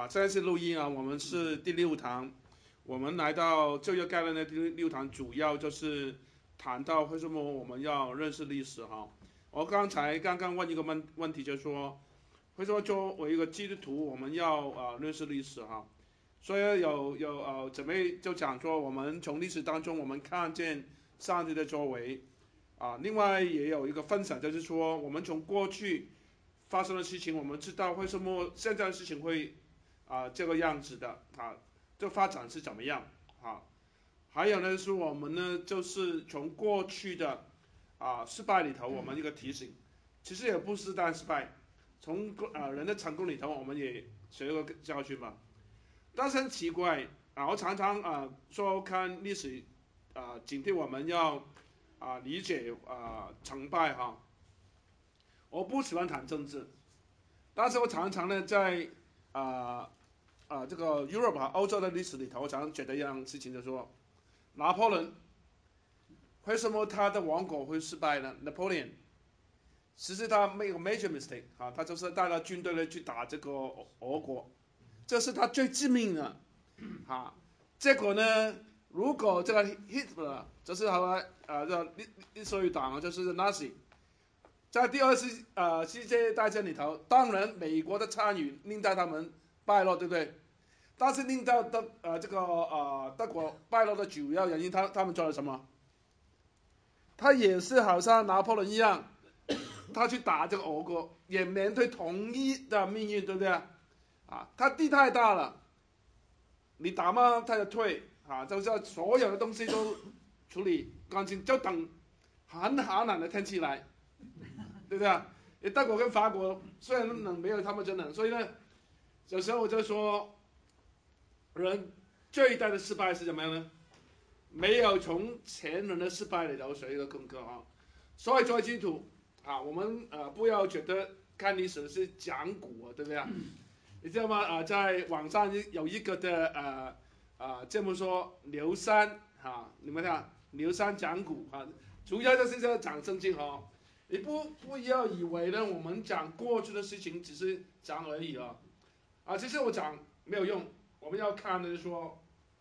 现在是录音啊，我们是第6堂，我们来到旧约概论的第6堂，主要就是谈到为什么我们要认识历史哈。我刚刚问一个问题，就是说，为什么作为一个基督徒，我们要认识历史哈？所以有姊妹就讲说，我们从历史当中我们看见上帝的作为啊，另外也有一个分享，就是说我们从过去发生的事情，我们知道为什么现在的事情会这个样子的啊，这发展是怎么样啊？还有呢，是我们呢，就是从过去的失败里头，我们一个提醒，其实也不是单失败，从人的成功里头，我们也学一个教训嘛。但是很奇怪我常常说看历史警惕我们要理解成败哈。我不喜欢谈政治，但是我常常呢在这个 Europe 欧洲的历史里头，我常常觉得一样事情，就是说，拿破仑为什么他的王国会失败呢 ？Napoleon 其实他没有 major mistake 他就是带了军队呢去打这个俄国，这是他最致命的结果呢，如果这个 Hitler 就是这所谓党就是 Nazi， 在第2次世界大战里头，当然美国的参与令到他们败落，对不对？但是令到德国败落的主要原因，他们做了什么？他也是好像拿破仑一样，他去打这个俄国，也面对同一的命运，对不对他地太大了，你打嘛他就退就是所有的东西都处理干净，就等很寒冷的天气来，对不对德国跟法国虽然冷，没有他们真冷，所以呢，有时候我就说，人最大的失败是怎么样呢？没有从前人的失败里头学一个功课所以作为基督徒我们不要觉得看历史是讲古对不对你知道吗在网上有一个的节目说刘三你们看刘三讲古主要就是在讲圣经你不要以为呢我们讲过去的事情只是讲而已其实我讲没有用，我们要看的是说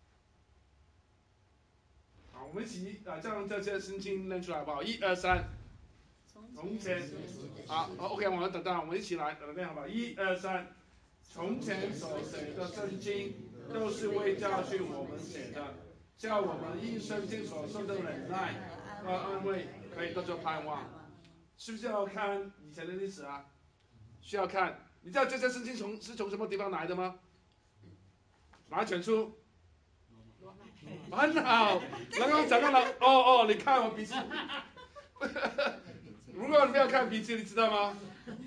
我们一起将这些圣经念出来好不好？1、2、3，从前OK， 我们等待，我们一起来念好不好？1、2、3，从前所写的圣经都是为教训我们写的，叫我们因圣经所受的忍耐和安慰，可以得着盼望。是不是要看以前的历史需要看。你知道这些圣经是从什么地方来的吗？哪卷书？很好，能够找到了。你看我笔记。如果你没有看笔记，你知道吗？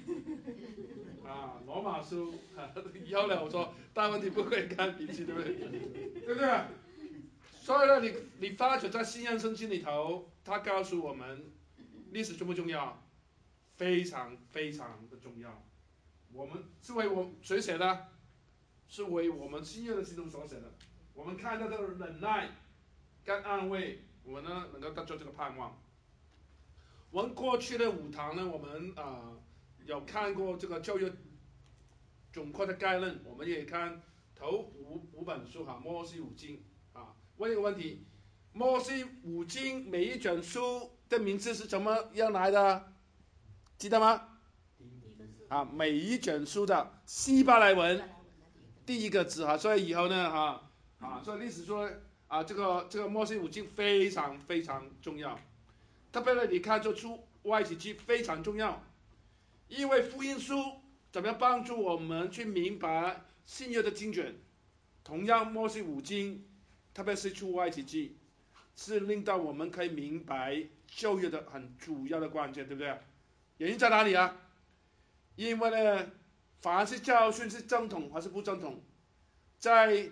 罗马书以后呢，我说大问题不会看笔记，对不对？对不对？所以呢，你发觉在新约圣经里头，他告诉我们，历史重不重要？非常非常的重要。我们是为谁写的？是为我们新约的基督所写的。我们看到这个忍耐跟安慰，我们呢能够得到这个盼望。我们过去的5堂呢，我们有看过这个旧约总括的概论，我们也看头五本书摩西5经问一个问题，摩西5经每一卷书的名字是怎么样来的？记得吗？每一卷书的希伯来文第一个字所以以后呢所以历史说这个摩西5经非常非常重要，特别呢你看这出外籍记非常重要，因为福音书怎么样帮助我们去明白新约的经卷，同样摩西5经，特别是出外籍记，是令到我们可以明白旧约的很主要的关键，对不对？原因在哪里因为呢，凡是教训是正统还是不正统，在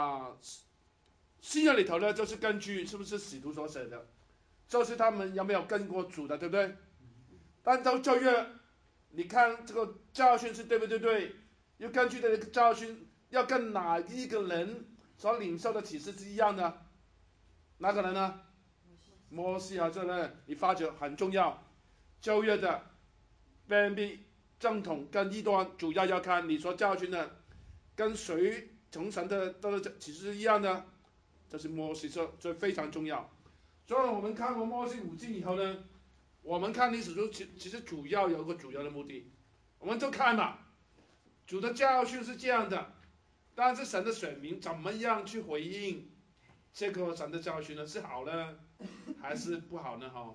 新约里头呢，就是根据是不是使徒所写的，就是他们有没有跟过主的，对不对？但到旧约，你看这个教训是对不对？又根据这个教训，要跟哪一个人所领受的启示是一样的？哪个人呢？摩西这呢，你发觉很重要。旧约的辨别正统跟异端，主要要看你所教训的跟谁从神的启示是一样的，这是摩西说，这非常重要。所以我们看过摩西五经以后呢，我们看历史书其实主要有个主要的目的，我们就看嘛，主的教训是这样的，但是神的选民怎么样去回应这个神的教训呢？是好呢，还是不好呢？哈，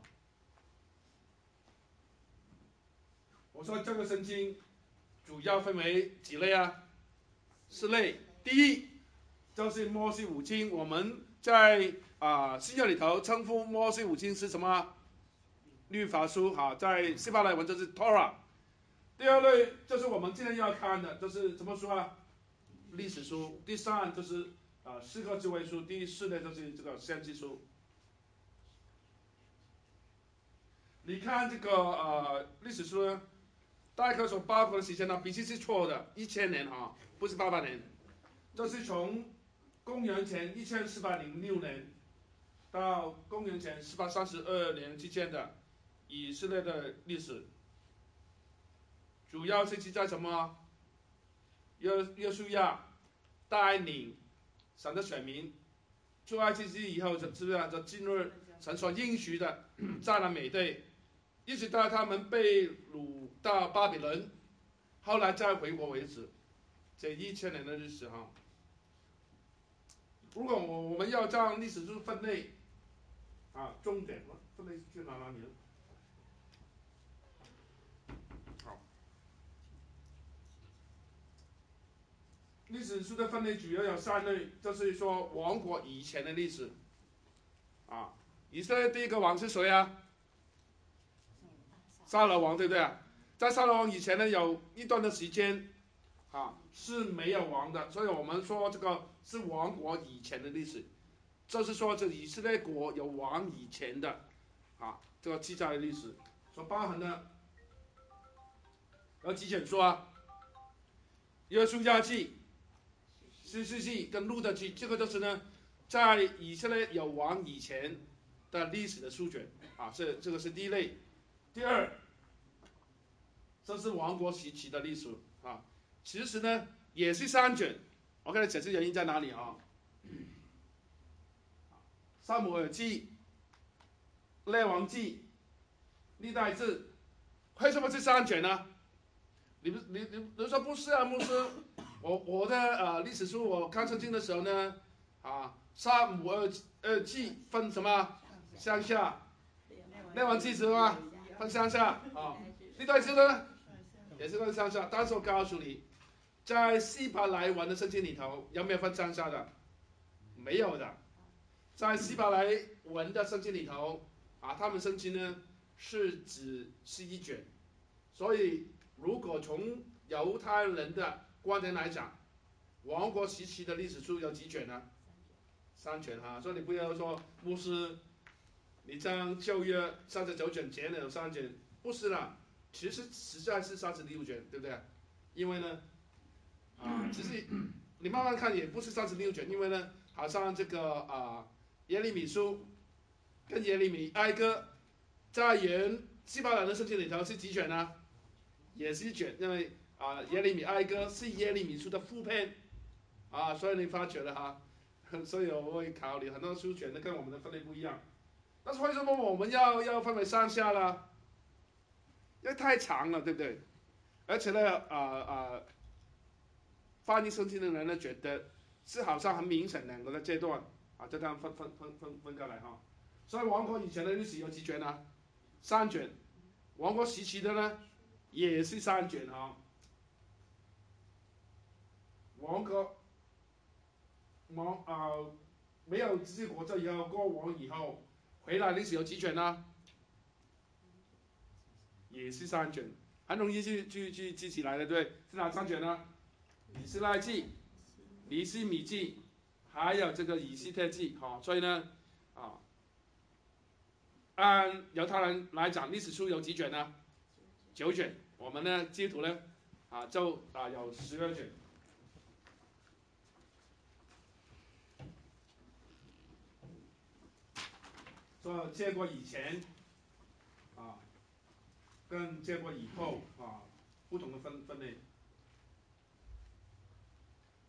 我说这个圣经主要分为几类啊？4类。第一就是摩西五经，我们在新约里头称呼摩西五经是什么？律法书哈，在希伯来文就是 Torah。第二类就是我们今天要看的，就是什么书啊？历史书。第三就是诗歌智慧书。第4类就是这个先知书。你看这个历史书呢，大概所包括的时间呢，笔记是错的，1000年哈，不是800年。这是从公元前1406年到公元前432年之间的以色列的历史，主要是记载什么？约书亚带领神的选民出埃及记以后，是不是就进入神所应许的迦南美地，一直到他们被掳到巴比伦，后来再回国为止，这1000年的历史哈。如果我们要将历史书分类重点分类去哪里了？好，历史书的分类主要有3类，就是说王国以前的历史。以色列第一个王是谁啊？撒罗王，对不对啊？在撒罗王以前呢，有一段的时间是没有王的，所以我们说这个是王国以前的历史，就是说这以色列国有王以前的这个记载的历史，所包含的有几卷书啊？约书亚记、士师记跟路德记，这个都是呢，在以色列有王以前的历史的书卷这个是第一类。第二，这是王国时期的历史其实呢也是3卷，我给它解释原因在哪里啊？撒母耳记、列王记、历代志，为什么是3卷呢？你说不是啊，牧师，我的历史书我看圣经的时候呢撒母耳记分什么上下，列王记什么分上下历代志呢也是分上下，但是我告诉你，在希伯来文的圣经里头有没有分上下的？没有的。在希伯来文的圣经里头他们圣经呢是指是一卷，所以如果从犹太人的观点来讲，王国时期的历史书有几卷呢？3卷所以你不要说牧师，你将旧约39卷减了3卷，不是啦，其实实在是36卷，对不对？因为呢其实你慢慢看也不是36卷，因为呢好像这个耶利米书跟耶利米哀歌在原希伯来的圣经里头是几卷呢？也是一卷，因为耶利米哀歌是耶利米书的副篇所以你发觉了所以我会考虑很多书卷的跟我们的分类不一样。但是为什么我们要分为上下呢？因为太长了，对不对？而且呢翻译圣经的人呢觉得是好像很明显2个的阶段就这样分开来所以王国以前的历史有几卷呢？3卷。王国时期的呢也是3卷王国没有自己国家以后过王以后回来历史有几卷呢？也是3卷，很容易去记起来的，对，是哪3卷呢？以斯拉记、尼希米记，还有这个以西结记所以呢按犹太人来讲，历史书有几卷呢？9卷。我们呢基督徒呢就有12卷。说结果以前跟结果以后不同的分类。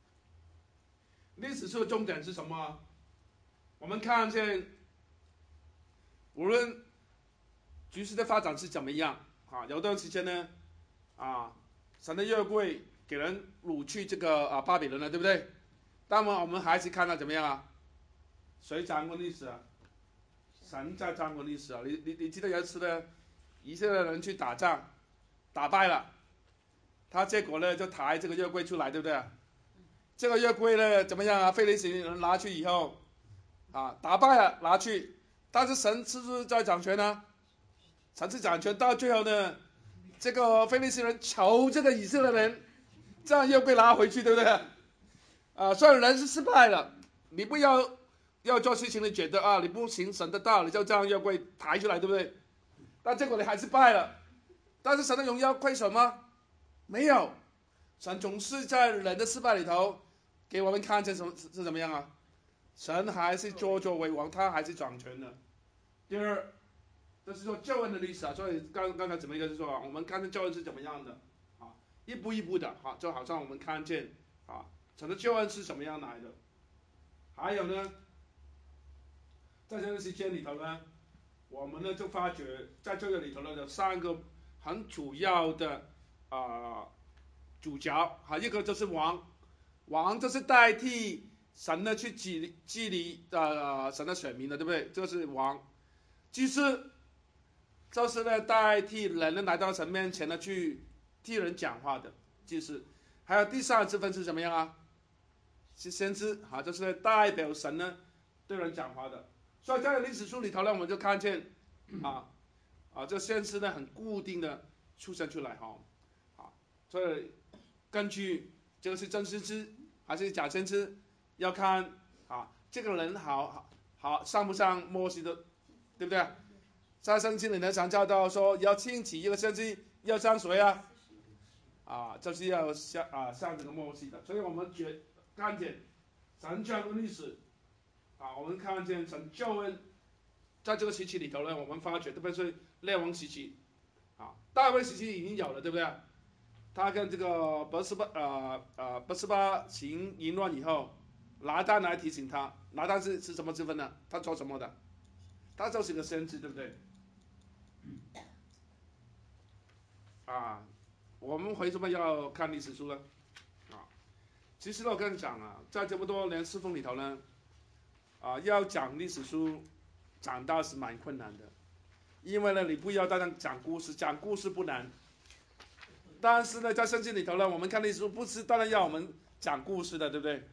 历史书的重点是什么？我们看见，无论局势的发展是怎么样啊，有段时间呢，神的约柜给人掳去这个巴比伦了，对不对？那么我们还是看到怎么样啊？谁掌握历史啊？神在掌握历史啊！你记得有一次呢，以色列人去打仗，打败了，结果呢就抬这个约柜出来，对不对？这个约柜呢怎么样啊？非利士人拿去以后，打败了拿去，但是神是不是在掌权呢？神是掌权，到最后呢，这个非利士人求这个以色列人，这样约柜拿回去，对不对？虽然人是失败了，你不要做事情，你觉得你不行神的道，你就这样约柜抬出来，对不对？但结果你还是败了，但是神的荣耀亏损吗？没有，神总是在人的失败里头，给我们看见是怎么样啊？神还是作为王，他还是掌权的。第二，这是说救恩的历史啊，所以刚才怎么一个是说我们看见救恩是怎么样的一步一步的就好像我们看见神的救恩是怎么样来的。还有呢，在这段时间里头呢，我们呢就发觉在这个里头呢有3个很主要的主角一个就是王就是代替神呢去治理神的选民的，对不对？这个是王。祭司就是呢代替人呢来到神面前呢去替人讲话的祭司。还有第3部分是怎么样啊？是先知就是代表神呢对人讲话的。所以在历史书里头呢，我们就看见这先知呢很固定的出现出来所以根据这个是真先知还是假先知，要看这个人好上不上摩西的，对不对？在圣经里呢常教到说，要兴起一个先知，要上谁就是要上这个摩西的。所以我们看见神这样的历史我们看见神救恩在这个时期里头呢，我们发觉特别是列王时期大卫时期已经有了，对不对？他跟这个拔示巴行淫乱以后，拿单来提醒他。拿单是什么身份呢？他做什么的？他就是个先知，对不对？我们为什么要看历史书呢？其实我跟你讲在这么多年侍奉里头呢，要讲历史书，讲到是蛮困难的，因为呢，你不要单单讲故事，讲故事不难。但是呢，在圣经里头呢，我们看历史书不是当然要我们讲故事的，对不对？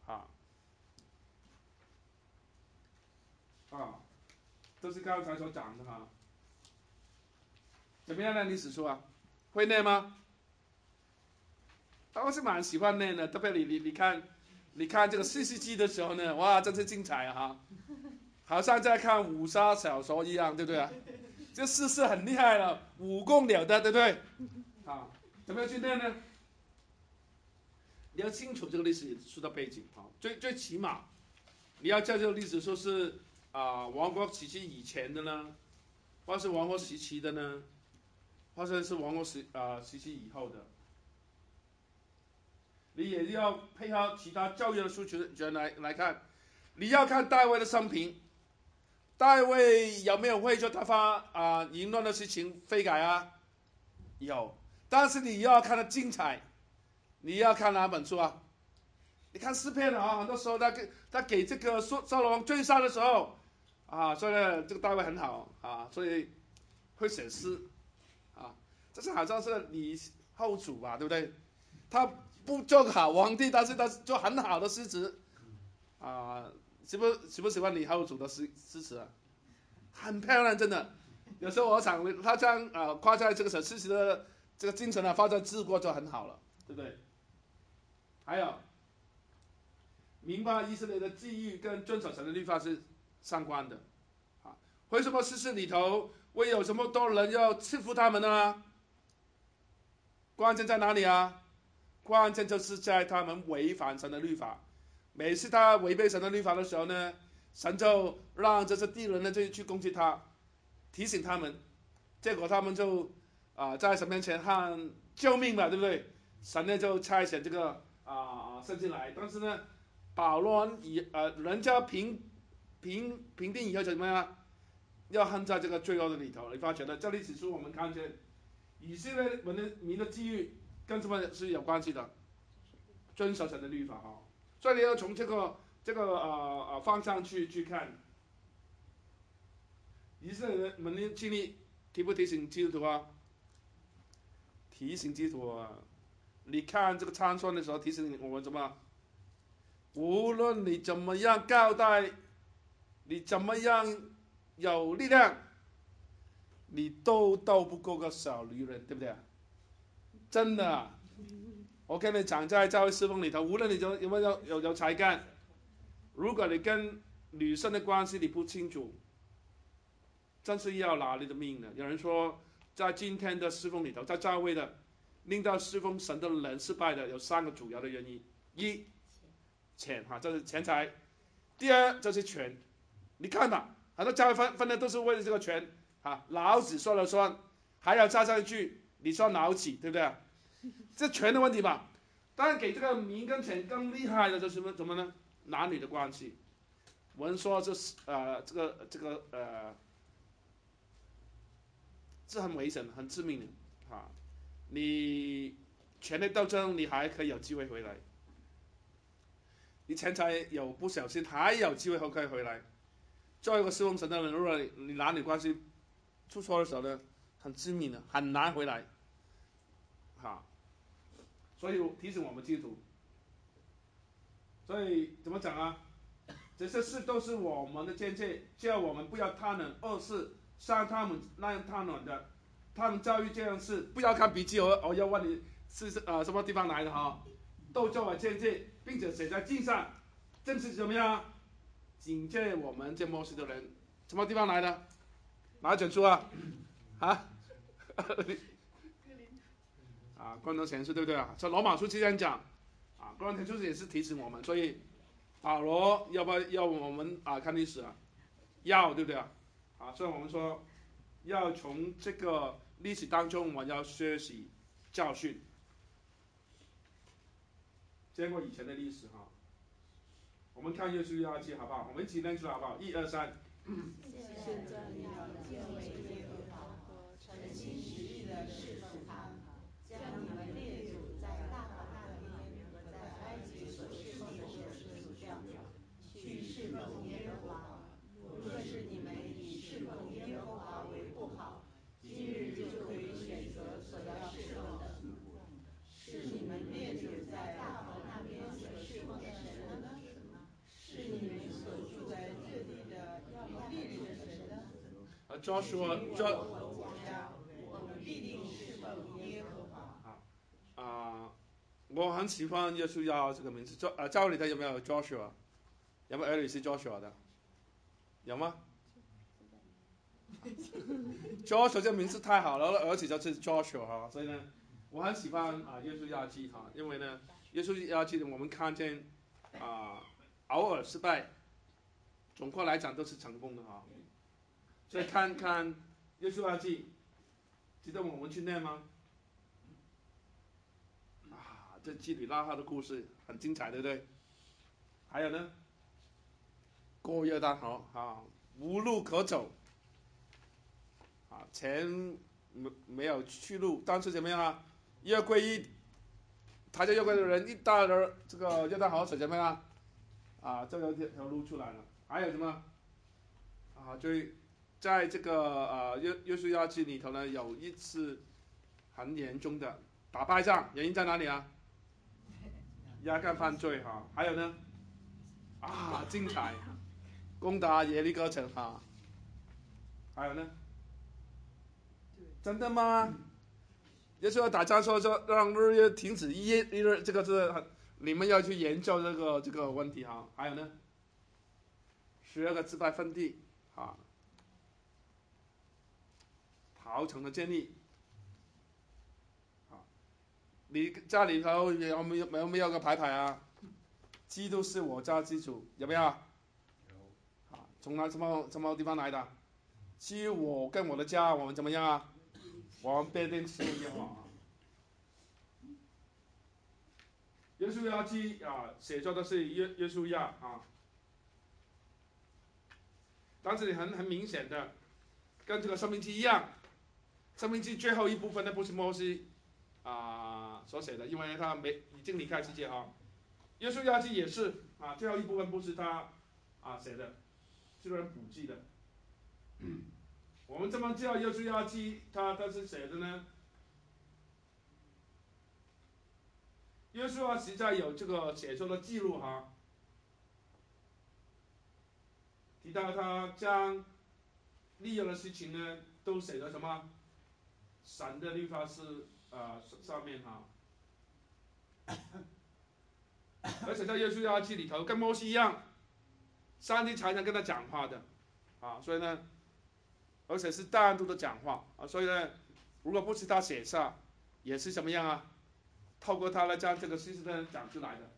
这是刚才所讲的怎么样呢？历史书会念吗？我是蛮喜欢念的，特别你看这个四世纪的时候呢，哇，真是精彩好像在看武侠小说一样，对不对这事是很厉害了，武功了得，对不对？怎么样去念呢？你要清楚这个历史书的背景最起码你要知道这个历史书是王国时期以前的呢，或是王国时期的呢，或者是王国时期以后的。你也要配合其他教育的书卷来看，你要看大卫的生平，大卫有没有为着他发淫乱的事情悔改有，但是你要看的精彩，你要看哪本书你看诗篇很多时候他给这个扫罗王追杀的时候所以呢这个大卫很好所以会写诗这是好像是李后主吧，对不对？他不做好皇帝，但是他做很好的诗词喜不喜欢李后主的诗词很漂亮，真的。有时候我想他这样夸在这个诗词的这个精神放在治国就很好了，对不对？还有明白以色列的际遇跟遵守神的律法是相关的为什么诗词里头会有这么多人要赐福他们呢？关键在哪里关键就是在他们违反神的律法。每次他违背神的律法的时候呢，神就让这些敌人呢就去攻击他，提醒他们，结果他们就在神面前喊救命吧，对不对？神呢就差遣这个圣经来，但是呢保罗人家平定以后怎么样？要恨在这个罪恶的里头。你发觉了，这里指出我们看见以色列民的机遇跟什么是有关系的？遵守神的律法哈。所以你要从这个方向去看。以色列人的经历提不提醒基督徒啊？提醒基督徒啊！你看这个参孙的时候，提醒我们怎么？无论你怎么样交代，你怎么样有力量，你都斗不过个小女人，对不对？真的啊，我跟你讲，在教会侍奉里头，无论你有没有才干，如果你跟女生的关系你不清楚，真是要拿你的命的。有人说，在今天的侍奉里头，在教会的令到侍奉神的人失败的有3个主要的原因：一，钱哈，这是钱财；第二，这是权。你看吧，很多教会分的都是为了这个权啊，老子说了算，还要加上一句你说老几，对不对？这权的问题吧。当然，给这个名跟钱更厉害的就是什么呢？男女的关系。我们说这是这很危险、很致命的啊！你权力斗争，你还可以有机会回来；你钱财有不小心，还有机会可以回来。作为一个侍奉神的人，如果你男女关系出错的时候呢，很致命的，很难回来。哈，所以提醒我们基督徒，所以怎么讲啊？这些事都是我们的见解，叫我们不要贪婪恶事，像他们那样贪婪的。他们教育这样事，不要看笔记，我要问你是什么地方来的哈，都作为见解，并且写在镜上，正是怎么样？警戒我们这末世的人，什么地方来的？哪一卷书啊？啊？啊，关东前书对不对啊？这罗马书这样讲，啊，关东前书也是提醒我们，所以保罗要不要我们看历史啊？要对不对啊？啊，所以我们说要从这个历史当中，我们要学习教训，见过以前的历史哈。我们看约书亚记好不好？我们一起念出来好不好？1、2、3。 现在你要敬畏耶和华，诚心实意的侍奉他，将你们列祖在大马那边和在埃及所侍奉的神除掉，去侍奉耶和华。若是你们以侍奉耶和华为不好，今日就可以选择所要侍奉的，是你们列祖在大马那边所侍奉的神呢？是你们所住在这地的以利里的神呢 ？Joshua， 我们必定侍奉耶和华。 我很喜欢耶稣亚这个名字。教会里头有没有 Joshua？ 有没有儿女是 Joshua 的？有吗？Joshua 这个名字太好了，儿子就是 Joshua 哈，所以呢，我很喜欢耶稣亚记哈，因为呢，耶稣亚记我们看见偶尔失败，总括来讲都是成功的哈。所以看看耶稣亚记，值得我们去念吗？这基里拉哈的故事很精彩，对不对？还有呢，过约旦河无路可走，前没有去路，但是怎么样啊？约柜抬着约柜的人一到了这个约旦河水怎么样就有条路出来了。还有什么就在这个约书亚记里头呢，有一次很严重的打败仗，原因在哪里啊？亚干犯罪哈。还有呢精彩，攻打耶利哥城哈。还有呢？真的吗？耶稣要打仗说让日月停止一日，这个是你们要去研究这个问题哈。还有呢，12个支派分地逃城的建立你家里头有没有个牌啊？基督是我家之主，有没有？有。从什么地方来的？基于我跟我的家，我们怎么样啊？我们必定是耶和华。 约书亚记啊，写作的是约书亚啊，但是很明显的，跟这个生命记一样，生命记最后一部分呢不是摩西所写的，因为他已经离开世界啊。约书亚记也是啊，最后一部分不是他写的，是人补记的。我们怎么知道约书亚记他是写的呢？约书亚实在有这个写作的记录哈，提到他将利用的事情呢都写在什么神的律法是上面哈。而且在约书亚记里头，跟摩西一样，上帝常常跟他讲话的所以呢，而且是单独的讲话所以呢，如果不是他写下，也是怎么样啊？透过他来将这个事实呢讲出来的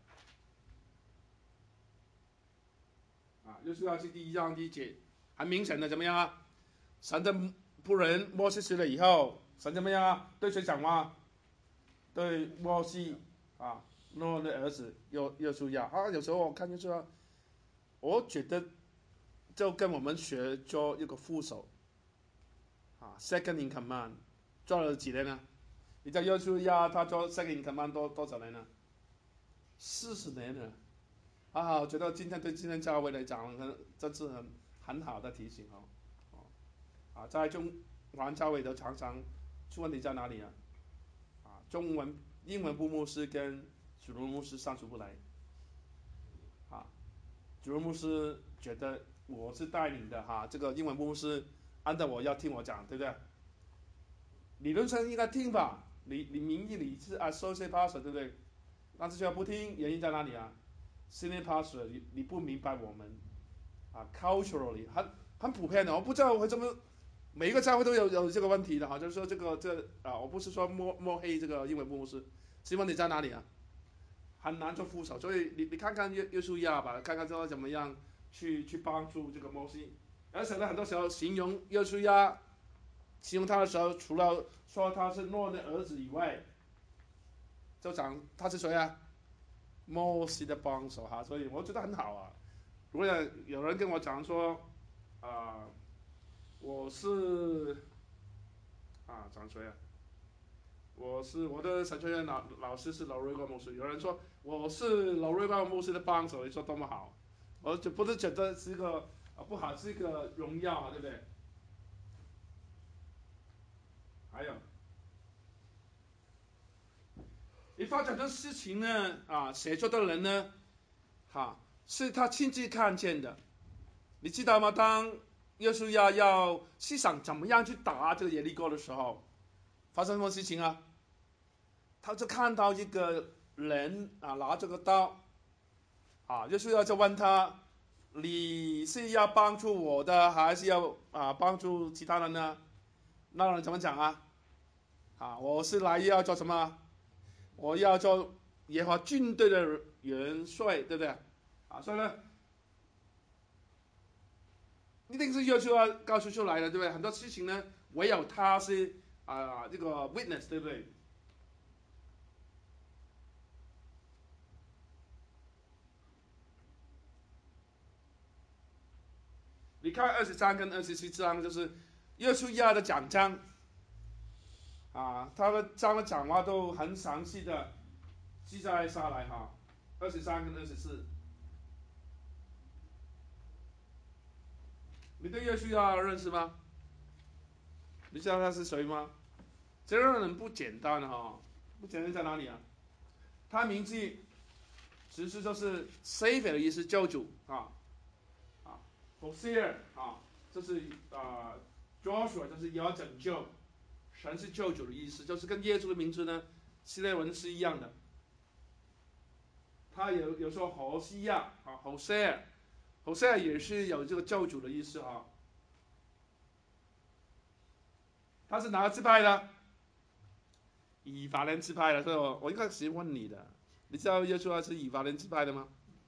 约书亚记第1章第1节，很明显的怎么样啊？神的仆人摩西死了以后，神怎么样啊？对谁讲话？对摩西诺的儿子约书亚有时候我看约书亚，我觉得就跟我们学做一个副手second in command， 做了几年呢？你知道约书亚他做 second in command 多少年呢？40年了我觉得今天教会来讲，真是很好的提醒在中环教会都常常出问题在哪里呢？英文部牧师跟主任牧师相处不来主任牧师觉得我是带领的这个英文牧师按照我要听我讲，对不对？理论上应该听吧，你名义里是associate pastor， 对不对？但是却不听，原因在哪里senior pastor 你不明白我们culturally 很普遍的，我不知道为什么每一个教会都有这个问题的就是说我不是说摸黑这个英文牧师，是问题在哪里很难做副手，所以你看看约书亚吧，看看这怎么样去帮助这个摩西。而且呢，很多时候形容约书亚，形容他的时候，除了说他是诺的儿子以外，就讲他是谁摩西的帮手所以我觉得很好如果有人跟我讲说我是讲谁我的神学院老师是老瑞光牧师，有人说我是老瑞光牧师的帮手，你说多么好，我就不是觉得是一个不好，是一个荣耀对不对？还有，你发展的事情呢写作的人呢是他亲自看见的，你知道吗？当约书亚要想怎么样去打这个耶利哥的时候，发生什么事情他就看到一个人拿着个刀约书亚就问他，你是要帮助我的还是要帮助其他人呢？那人怎么讲我是来要做什么？我要做耶和华军队的元帅，对不对所以呢一定是约书亚告诉出来的，对不对？很多事情呢唯有他是这个 witness， 对不对？你看23跟27章，就是约书亚的讲章他的章的讲话都很详细的记载下来23跟24。你对约书亚认识吗？你知道他是谁吗？这个人不简单不简单在哪里他名字其实就是 Savior 的意思，救主Hosea 这是Joshua 就是要拯救，神是救主的意思，就是跟耶稣的名字呢希腊文是一样的。他有说何西亚Hosea 也是有这个救主的意思他是哪个支派的？以法莲支派的，所以我应该是问你的，你知道耶稣是以法莲支派的吗？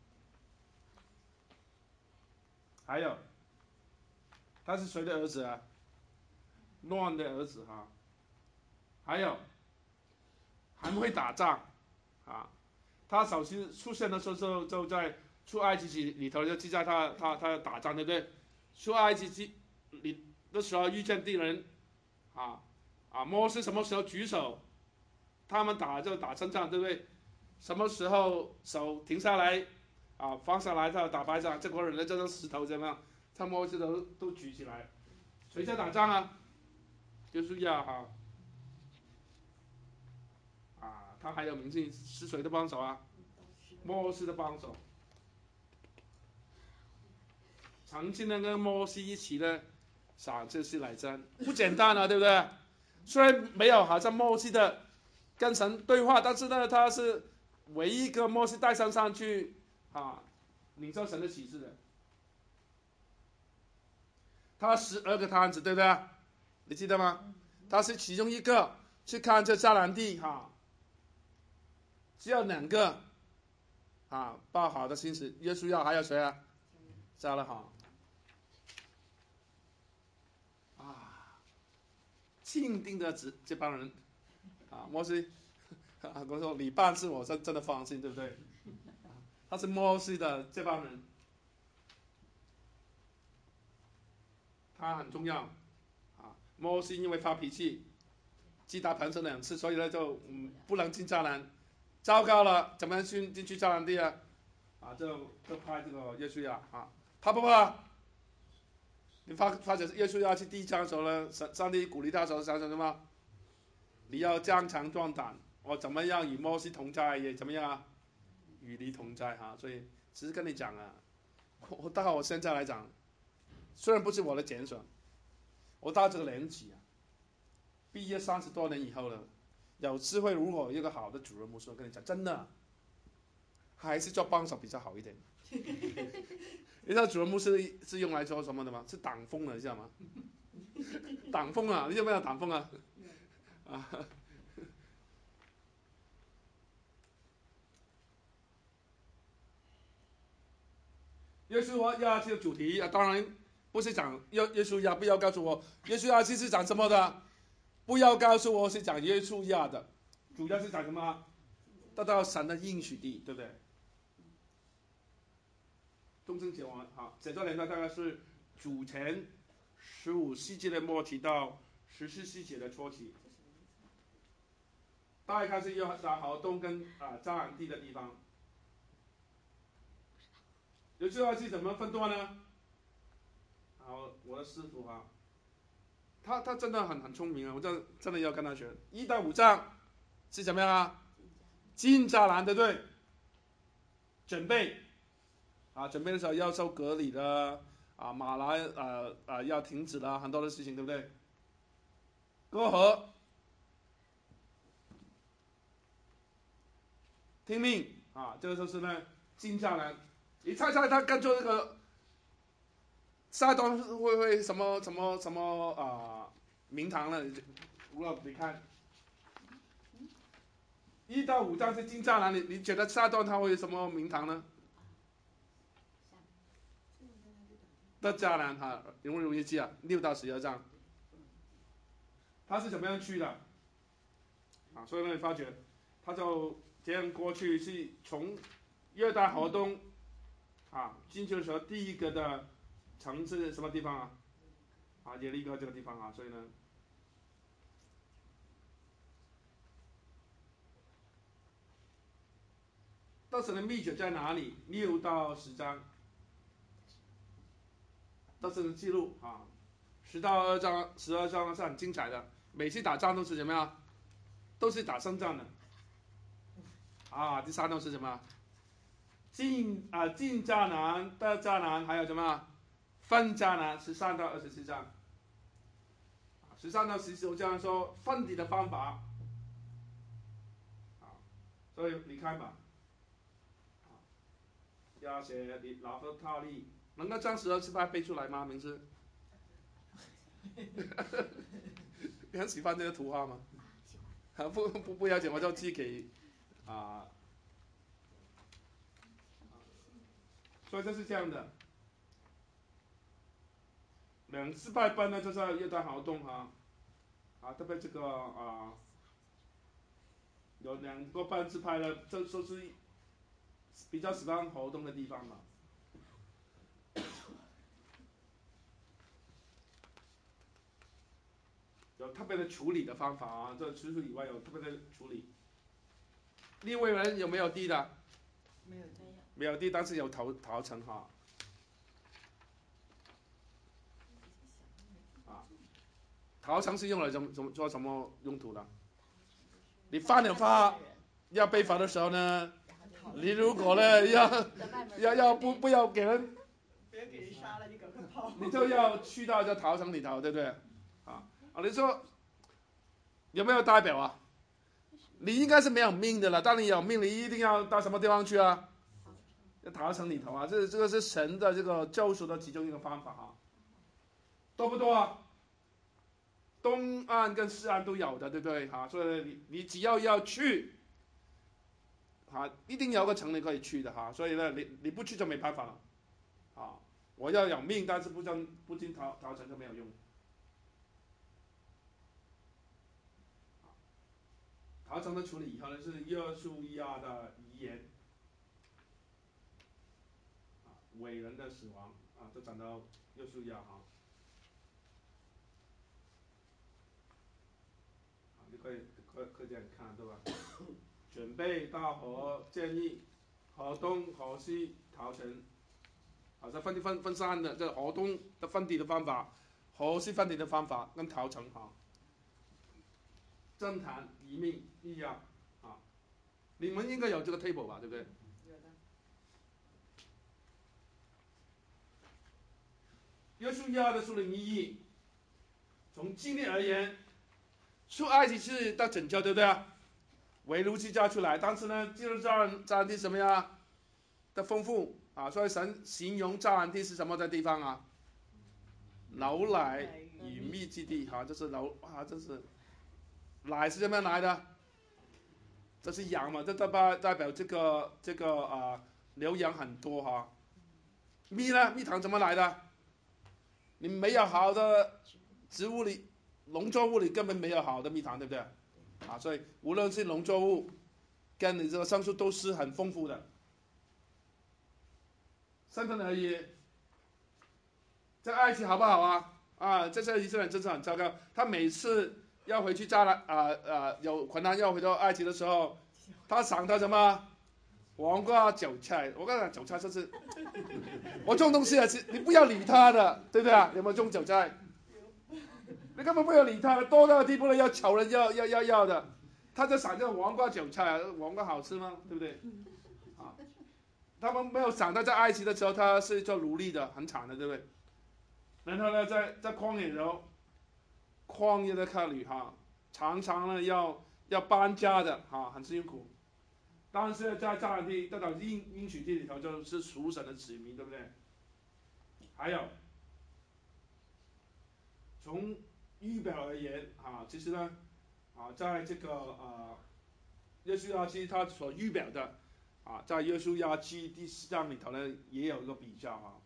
还有，他是谁的儿子诺恩的儿子还有，还会打仗他首先出现的时候就在出埃及记里头就记载他打仗，对不对？出埃及记里的时候遇见敌人，摩西什么时候举手，他们打就打胜仗，对不对？什么时候手停下来，放下来他打败仗，这国人呢这种石头怎么样？他摩西都举起来，谁在打仗啊？就是他还有名气是谁的帮手啊？摩西的帮手。曾经呢跟摩西一起呢赏这些来征，不简单啊，对不对？虽然没有好像摩西的跟神对话，但是呢他是唯一一个摩西带上去领受神的启示的。他12个探子，对不对？你记得吗？他是其中一个去看这迦南地只有2个报好的信息，约书亚还有谁啊？加勒好钦定的这帮人摩西我说你办事我真的放心，对不对？他是摩西的这帮人，他很重要摩西因为发脾气击打磐石2次，所以呢就不能进迦南，糟糕了，怎么样进去迦南地就派这个约书亚怕不怕？你发觉约书亚去第1章的时候呢，上帝鼓励他说什么？你要刚强壮胆，我怎么样与摩西同在，也怎么样与你同在所以其实跟你讲到我现在来讲，虽然不是我的拣选，我到这个年纪毕业30多年以后了，有机会如果有一个好的主任牧师，我跟你讲，真的还是做帮手比较好一点。你知道主任牧师是用来做什么的吗？是挡风的，你知道吗？挡风你有没有挡风约书亚这个主题当然不是讲约书亚，不要告诉我约书亚是讲什么的，不要告诉我是讲约书亚的，主要是讲什么？得到神的应许地，对不对？东正节王写作年代大概是主前15世纪的末期到14世纪的初期，大概是约旦河东跟迦南地的地方。约书亚是怎么分段呢？我的师傅他真的很聪明我真的要跟他学。1到5章是怎么样进迦南，对不对？准备准备的时候要受隔离的马来要停止了很多的事情，对不对？过河听命这个就是呢进迦南。你猜他跟着这个下一段会什么名堂呢？如果你看1到5章是进迦南，你觉得下一段他会什么名堂呢？到迦南容易记6到12章，他是怎么样去的所以呢，你发觉他就这样过去，是从约旦河东进去的时候，第一个的城是什么地方耶利哥这个地方所以呢，当时的秘诀在哪里？6到10章，当时的记录10到12章是很精彩的，每次打仗都是怎么样？都是打胜仗的第3段是什么？进迦南的迦南，还有什么分迦南？13到24章，13到19章说分地的方法所以你看吧亚写拿弗他利，能够将12支派背出来吗？名字？你很喜欢这个图画吗？不要紧，我就寄给所以就是这样的。2支派分呢，就是约旦河东特别这个有2个半支派呢，就是比较喜欢活动的地方嘛。有特别的处理的方法啊，这除此以外有特别的处理。另外人有没有 D 的？没有 D， 但是有陶成哈。啊，陶成是用来做什么用途的？你犯了法要被罚的时候呢，你如果呢要不要给人， 别给人杀了，你赶快跑。 你就要去到这陶城里头，对不对？啊，你说有没有代表啊？你应该是没有命的了，当你有命，你一定要到什么地方去啊？陶城里头啊，这个是神的这个救赎的其中一个方法啊，多不多啊？东岸跟西岸都有的，对不对？哈，所以你只要去，啊，一定有个城你可以去的哈。所以呢，你不去就没办法了，啊，我要有命，但是不进陶城就没有用。陶城的处理以后呢，是约书亚的遗言，啊，伟人的死亡啊，就讲到约书亚哈。你可以这样看，对吧？准备大河建议河东河西陶城，啊，这分散的，这河东的分地的方法，河西分地的方法跟陶城哈。政坛一命一样啊，你们应该有这个 table 吧，对不对？ 有的。 约书亚的属灵意义，从经历而言，出埃及是到拯救，对不对啊？为奴之家出来，但是呢，进入迦南地什么呀？的丰富啊，所以神形容迦南地是什么的地方啊？牛奶与蜜之地哈，这是这是奶是怎么样来的？这是羊嘛，这代表这个牛羊很多哈。蜜呢？蜜糖怎么来的？你没有好的植物里，农作物里根本没有好的蜜糖，对不对？啊，所以无论是农作物跟你这个牲畜都是很丰富的。身份而言，在埃及好不好啊？啊，这些以色列人真是很糟糕。他每次要回去迦南有困难要回到埃及的时候，他想到什么？黄瓜、韭菜。我跟你讲，韭菜就是，我种东西啊，你不要理他的，对不对啊？有没有种韭菜？你根本不要理他的，多到地步了要求人要的，他就想着黄瓜、韭菜，黄瓜好吃吗？对不对？啊，他们没有想到在埃及的时候他是做奴隶的，很惨的，对不对？然后呢，在旷野中，旷野的客旅哈，常常呢要搬家的哈，很辛苦。但是在迦南地到应许地里头，就是属神的子民，对不对？还有从预表而言啊，其实呢在这个约书亚记他所预表的在约书亚记第4章里头呢，也有一个比较啊。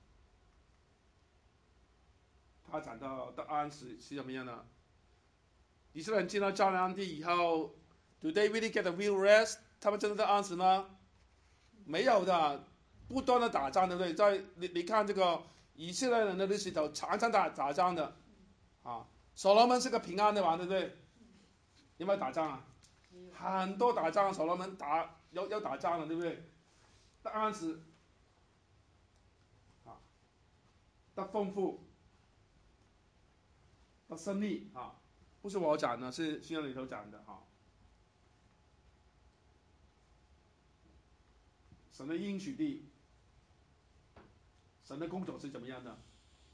他讲到的安息是怎么样的？以色列人进到迦南地以后 ，Do they really get a real rest？ 他们真的在安息吗？没有的，不断的打仗，对不对？你看这个以色列人的历史里头，常常打仗的啊。所罗门是个平安的王，对不对？有没有打仗啊？很多打仗，所罗门要打仗了，对不对？的安息的丰富。胜利啊，不是我讲的，是新闻里头讲的哈。神的应许地，神的工作是怎么样的？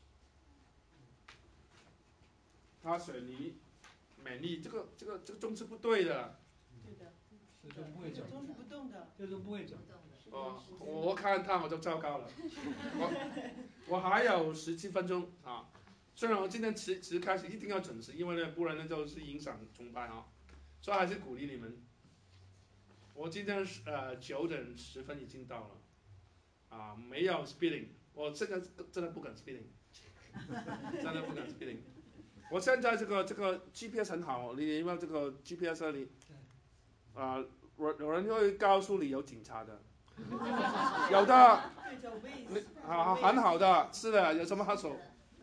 他水泥美丽，这个宗是不对的。 对的， 这不会整， 宗是不动的， 这都不会整。 我看他我就糟糕了。我还有17分钟啊。虽然我今天迟开始，一定要准时，因为呢，不然呢就是影响崇拜啊。所以还是鼓励你们。我今天9点10分已经到了，没有 speeding， 我现在真的不敢 speeding， 真的不敢 speeding。我现在这个 GPS 很好，你有没有这个 GPS 里？有人会告诉你有警察的， 有的， 对，叫 Waze。 很好的，是的，有什么好手？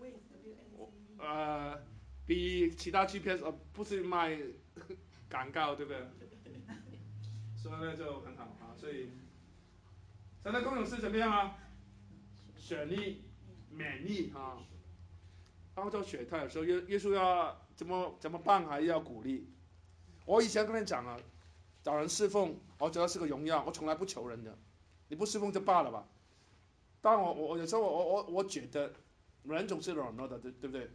比其他 GPS 不是卖广告，对不对？所以呢就很好啊，所以神的功用是怎么样啊？选立、勉励啊。然后学他有时候耶稣要怎么办，还要鼓励。我以前跟你讲啊，找人侍奉，我觉得是个荣耀，我从来不求人的，你不侍奉就罢了吧。当然我有时候我觉得人总是软弱的，对不对？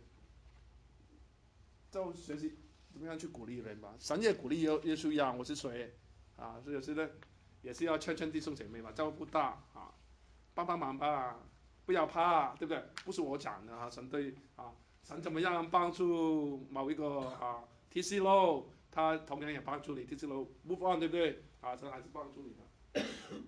就学习怎么样去鼓励人吧。神也鼓励耶稣一样，我是谁啊？所以有时呢也是要劝弟兄姐妹嘛，教会不大啊，帮忙吧，不要怕，对不对？不是我讲的啊，神对啊，神怎么样帮助某一个啊 TC Low， 他同样也帮助你 TC Low move on， 对不对？啊，神还是帮助你的。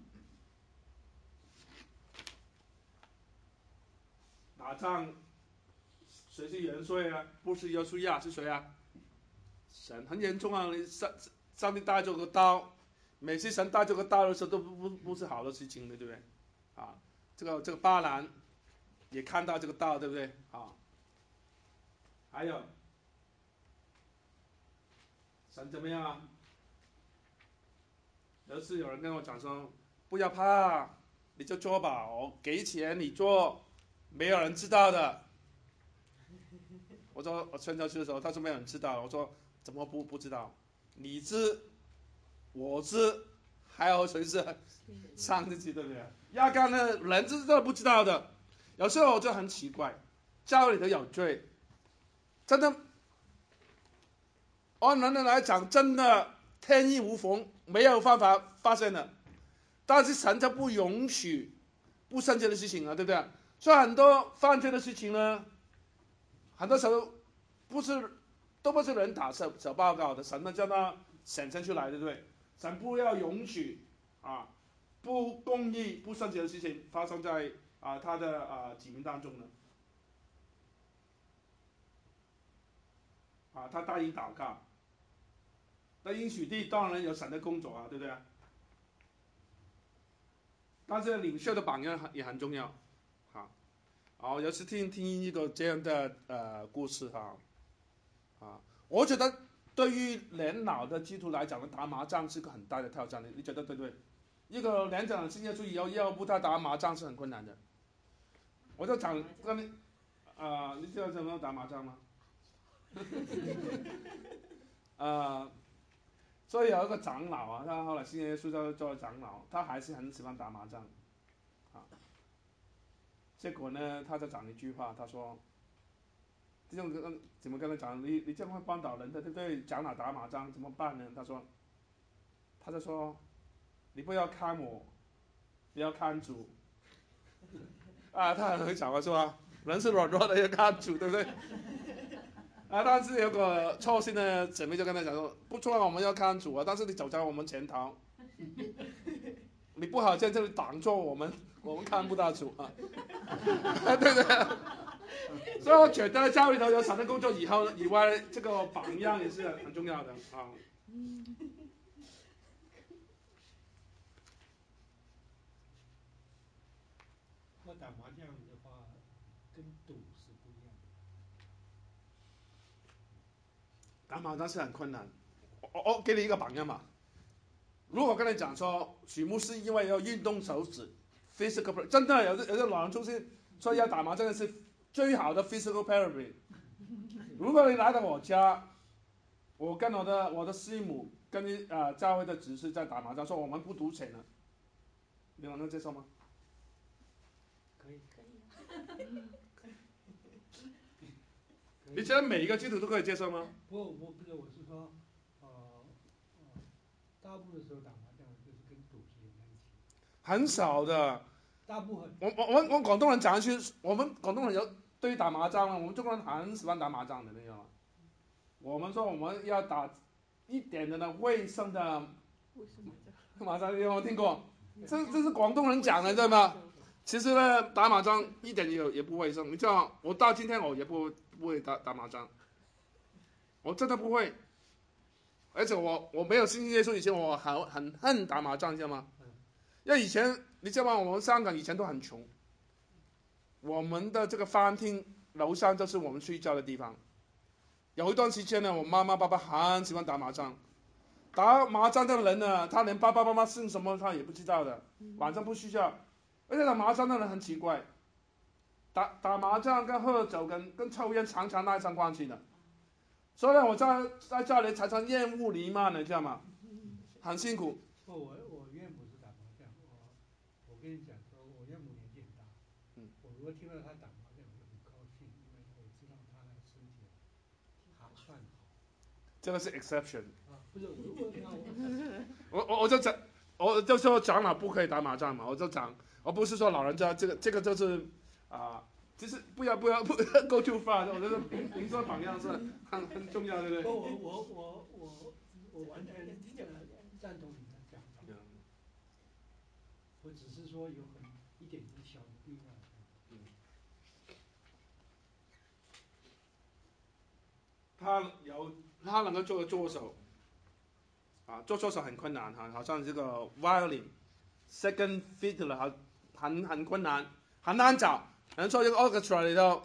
打仗谁是元帅啊？不是耶稣亚，是谁啊？神很严重啊！上帝带着个刀，每次神带着个刀的时候都不是好的事情的，对不对？啊，这个巴兰也看到这个刀，对不对？啊，还有神怎么样啊？有次有人跟我讲说，不要怕，你就做吧，我给钱你做，没有人知道的。我说我劝他去的时候，他说没有人知道。我说怎么不知道？你知，我知，还有谁是上帝知，对不对？压根的人是真的不知道的。有时候我就很奇怪，教里头有罪，真的按人的来讲，真的天衣无缝，没有办法发生的。但是神就不允许不圣洁的事情啊，对不对？所以很多犯罪的事情呢，很多时候都不是人打手报告的，神呢叫他显现出来，对不对？神不要允许啊不公义、不圣洁的事情发生在他的子民当中呢。他答应祷告，那应许地当然有神的工作啊，对不对？但是领袖的榜样也很重要。好，有时听一个这样的故事我觉得对于年老的基督徒来讲，打麻将是个很大的挑战的，你觉得对不对？一个年长的信耶稣以后，要不他打麻将是很困难的。我就讲跟你你知道怎么打麻将吗？所以有一个长老啊，他后来信耶稣做长老，他还是很喜欢打麻将结果呢，他就讲一句话，他说：“这种怎么跟他讲？你这样会扳倒人的，对不对？长老打麻将怎么办呢？”他就说：“你不要看我，你要看主。”他很会讲话是吧？人是软弱的，要看主，对不对？但是有个粗心的姐妹就跟他讲说：“不错，我们要看主啊，但是你走在我们前头，你不好在这里挡住我们看不到主啊。”对对。所以我觉得教里头有神的工作以外，这个榜样也是很重要的啊。 我打麻将的话，跟赌是不一样的。 打麻将是很困难，我给你一个榜样嘛。如果跟你讲说，许牧师因为要运动手指 ，physical， 真的有些老人中心说要打麻将是最好的 physical therapy。如果你来到我家，我跟我的师母跟教会的执事在打麻将，说我们不赌钱了，你能接受吗？ 可以。 你觉得每一个基督徒都可以接受吗？ 不是，我是说，大部分的时候打麻将就是跟赌是连在一起。 很少的。 大部分。 我广东人讲一句，我们广东人对于打麻将我们中国人很喜欢打麻将的，你知道吗？我们说我们要打一点的卫生的麻将，你有没有听过？这是广东人讲的，对吗？其实呢，打麻将一点也不卫生。你知道，我到今天我也不会打麻将，我真的不会。而且我没有信耶稣以前，我很恨打麻将，知道吗？ 因为以前你知道吗？我们香港以前都很穷，我们的这个饭厅楼上就是我们睡觉的地方。有一段时间呢，我妈妈爸爸很喜欢打麻将，打麻将的人呢，他连爸爸妈妈姓什么他也不知道的，晚上不睡觉。而且打麻将的人很奇怪，打麻将跟喝酒跟抽烟常常拉上关系的。所以呢，我在家里常常厌恶弥漫的，你知道吗？很辛苦。 我岳母是打麻将，我跟你讲说，我岳母年纪很大，我如果听到他打麻将，我就很高兴，因为我知道他的身体还算好。 这个是 exception。 不是我就说长老不可以打麻将嘛，我就讲，我不是说老人家这个就是其实不要 go too far， 我觉得您说榜样是很重要，对不对？ 我完全赞同你的讲法，我只是说有一点点小的例外。 他能够做个舵手，做舵手很困难好像这个 violin、second fiddle 很困难，很难找。能做这个 orchestra 里头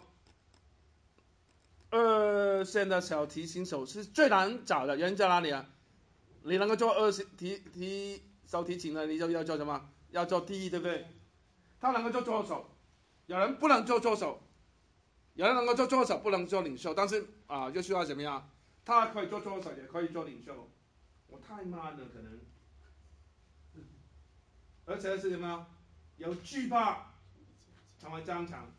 ，2线的小提琴手是最难找的，原因在哪里啊？你能够做小提琴的，你就要做什么？要做第一，对不对？他能够做舵手，有人不能做舵手，有人能够做舵手，不能做领袖，但是就需要怎么样？他可以做舵手，也可以做领袖。我太慢了，可能，而且是什么？有惧怕成为战场。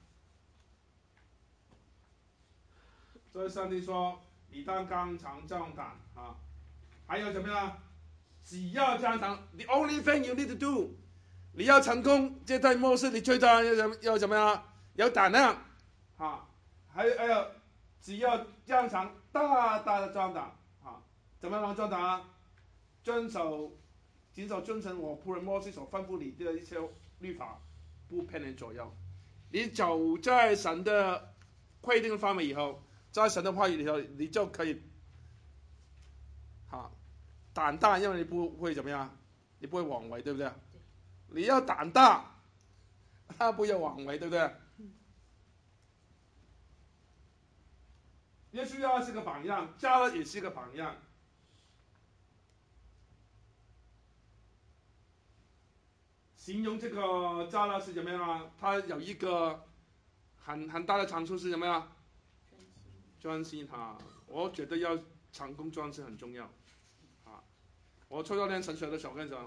所以上帝说：“你当刚强壮胆还有怎么样？只要这样讲 ，the only thing you need to do， 你要成功，这对末世你最大要怎么样？有胆量还有只要这样讲，大大的壮胆怎么能壮胆啊？谨守遵承我仆人摩西所吩咐你的一些律法，不偏离左右。你走在神的规定的范围以后，在神的话语里头，你就可以胆大，因为你不会怎么样，你不会妄为，对不对？你要胆大，他不要妄为，对不对？耶稣要是个榜样，加勒也是个榜样。形容这个加勒是怎么样啊？他有一个很大的长处是什么呀？专心我觉得要成功专心很重要我初练神学的时候，跟你讲，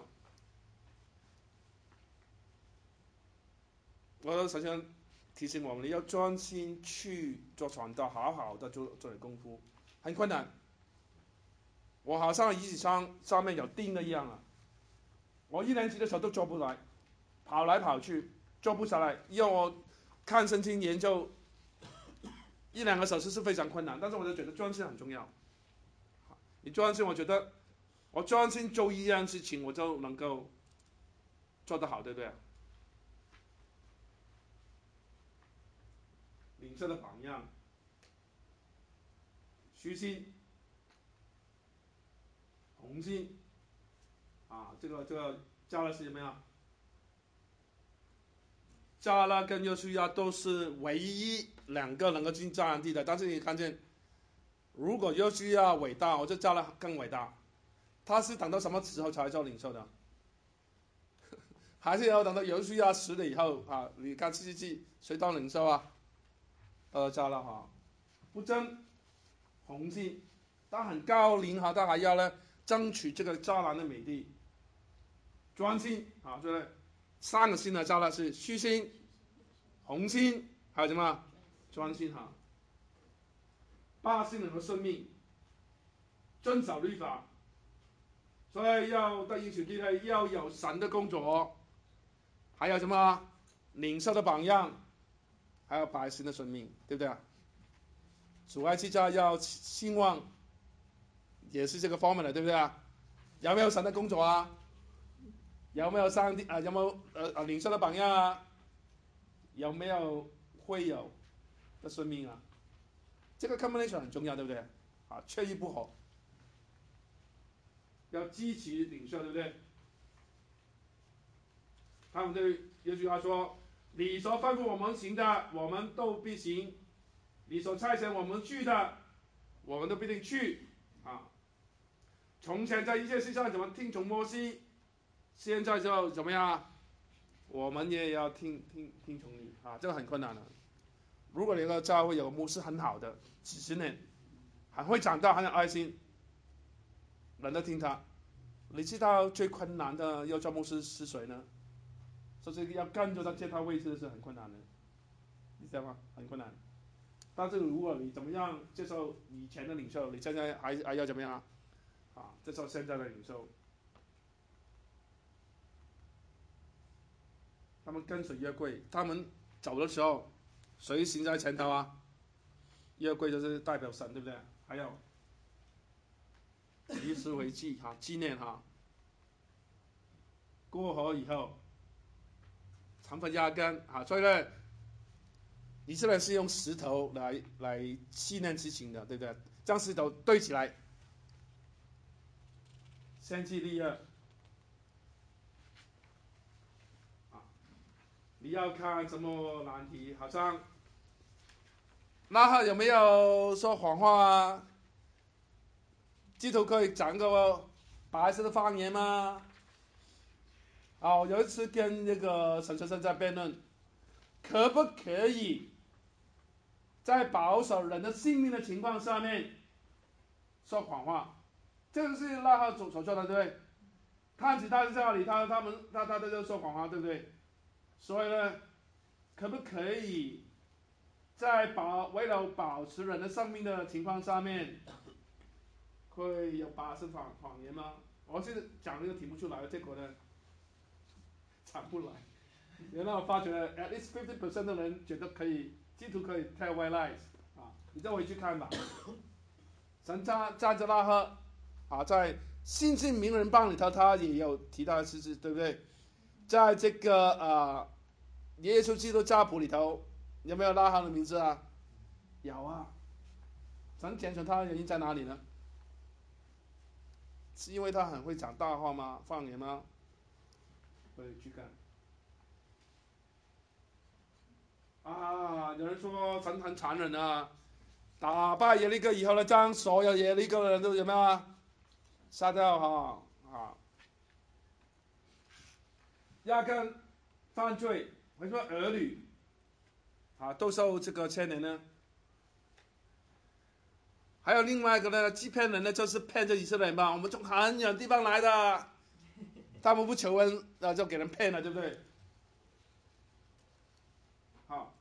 我的神学提醒我们，你要专心去做传道，好好的做点功夫，很困难。我好像椅子上面有钉的一样我1年级的时候都做不来，跑来跑去做不下来，要我看圣经研究1-2个小时是非常困难，但是我就觉得专心很重要。你专心，我觉得我专心做一样事情，我就能够做得好，对不对？领袖的榜样，虚心、红心这个加勒是什么呀？加勒跟约书亚都是唯一2个能够进迦南地的，但是你看见，如果约书亚伟大，我就加勒更伟大。他是等到什么时候才做领袖的？还是要等到约书亚死了以后你看4世纪谁当领袖加勒不争，红心，他很高龄他还要呢争取这个迦南的美地。专心对不对？3个心的加勒是虚心、红心，还有什么？专心8心人的生命，遵守律法。所以要得应许地呢，要有神的工作，还有什么？领袖的榜样，还有百姓的生命，对不对主爱之家要兴旺，也是这个方面的，对不对有没有神的工作有没有上帝有没有领袖的榜样有没有会友的生命这个 combination 很重要，对不对缺一不可。要支持领袖，对不对？ 他们对耶稣说：“你所吩咐我们行的，我们都必行；你所差遣我们去的，我们都必定去。”啊，从前在一切事上怎么听从摩西，现在就怎么样？我们也要听从你啊，这个很困难的。如果你个教会有个牧师很好的，几十年，很会讲道，很有爱心，人都听他。你知道最困难的要做牧师是谁呢？就是要跟着他接他位置是很困难的，你知道吗？很困难。但是如果你怎么样接受以前的领袖，你现在还要怎么样啊？接受现在的领袖，他们跟随约柜，他们走的时候，谁行在前头啊？约柜就是代表神，对不对？还有以史为记哈，纪念哈。过河以后，成分压根啊，所以呢，以色列是用石头来纪念之情的，对不对？将石头堆起来，先去立约。你要看什么难题？好像拉哈有没有说谎话啊？基督可以讲个白色的方言吗？哦，有一次跟那个陈先生在辩论，可不可以在保守人的性命的情况下面说谎话？这个是拉哈所说的，对不对？看起他是这里，他都在说谎话，对不对？所以呢，可不可以在为了保持人的生命的情况下面，会有80谎言吗？我现在讲这个题目出来，结果呢，讲不来。原来我发觉 at least 50% 的人觉得可以，基督可以 tell white lies 啊，你再回去看吧。神站着拉赫啊，在信心名人榜里头，他也有提到事实，对不对？在这个耶稣基督家谱里头，有没有拉哈的名字啊？有啊。神拣选他的原因在哪里呢？是因为他很会讲大话吗？方言吗？可以去看。啊，有人说神很残忍啊，打败耶利哥以后呢，将所有耶利哥的人都有没有啊？杀掉哈啊！压根犯罪，我说儿女啊，都受这个牵连呢。还有另外一个呢，欺骗人呢，就是骗这以色列人吧。我们从很远地方来的，他们不求恩，就给人骗了，对不对？好，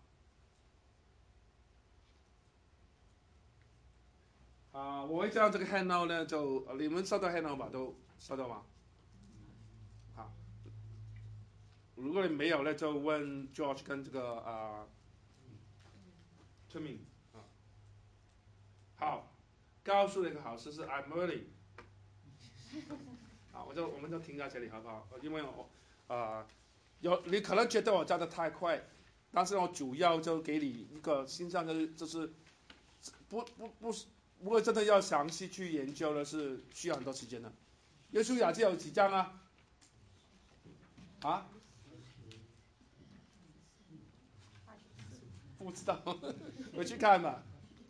我会将这个 handout 呢，就你们收到 handout 吧，都收到吗？好，如果你没有呢，就问 George 跟这个村民啊。好，告诉你一个好事是 I'm early。好，我们就停在这里好不好？因为你可能觉得我教的太快，但是我主要就给你一个心上就是不过真的要详细去研究的是需要很多时间的。约书亚记有几章啊？啊？不知道，回去看吧。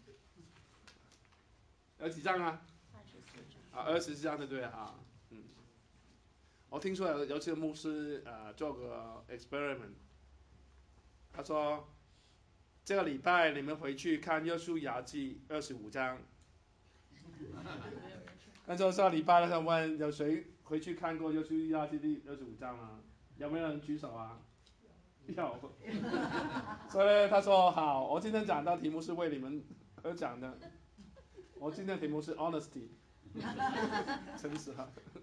有几章啊？24章对不对啊？我听说有些牧师做个 experiment， 他说这个礼拜你们回去看约书亚记25章。那就上礼拜的时候问有谁回去看过约书亚记第25章吗？有没有人举手啊？有。所以他说好，我今天讲的题目是为你们而讲的。我今天的题目是 honesty， 诚实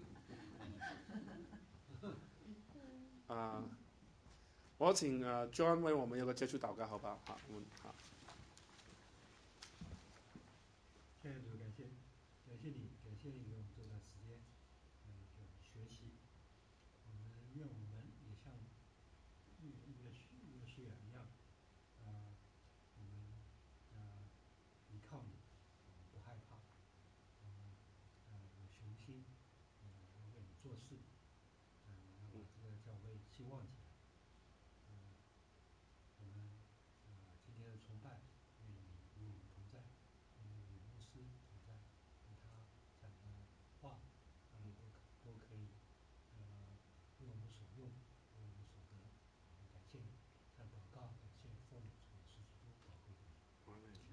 我请John 为我们有个结束祷告，好不好？好。 天主，感谢你给我们这段时间，就学习。愿我们也像约书亚一样，我们依靠你，不害怕，有雄心，为你做事，要把这个教会兴旺起来。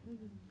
嗯